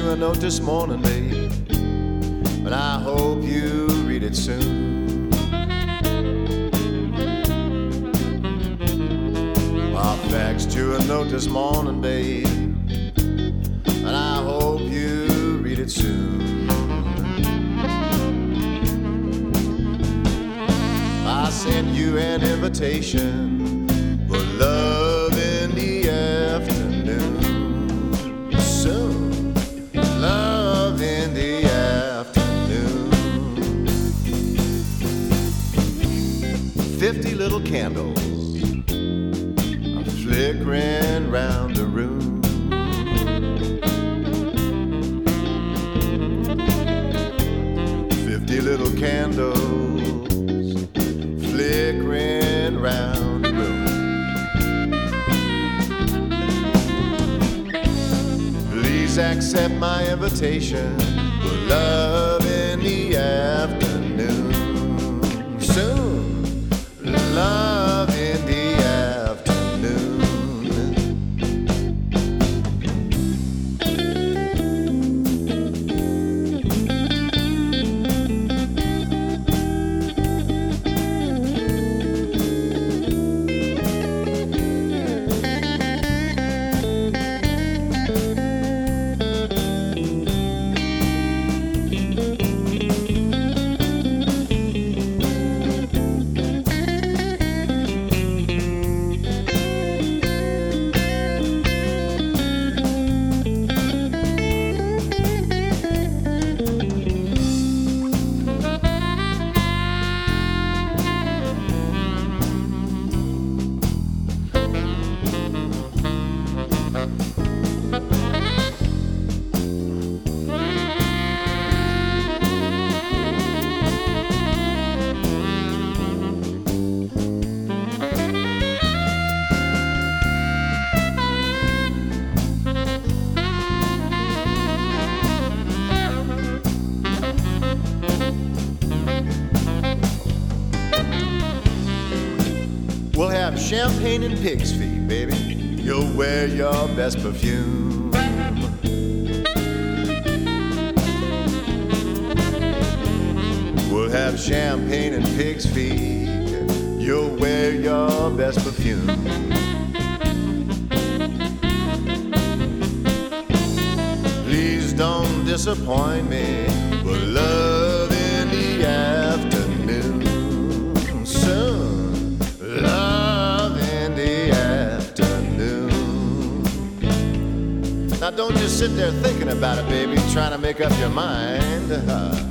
you a note this morning, babe, and I hope you read it soon. I faxed you a note this morning, babe, and I hope you read it soon. I sent you an invitation for love in the afternoon. Soon, love in the afternoon. 50 little candles are flickering round the room. 50 little candles flickering round the room. Please accept my invitation for love in the afternoon. Soon, love in the afternoon. We'll have champagne and pig's feet, baby. You'll wear your best perfume. We'll have champagne and pig's feet. You'll wear your best perfume. Please don't disappoint me, but love in the afternoon. Soon, love in the afternoon. Now don't just sit there thinking about it, baby, trying to make up your mind.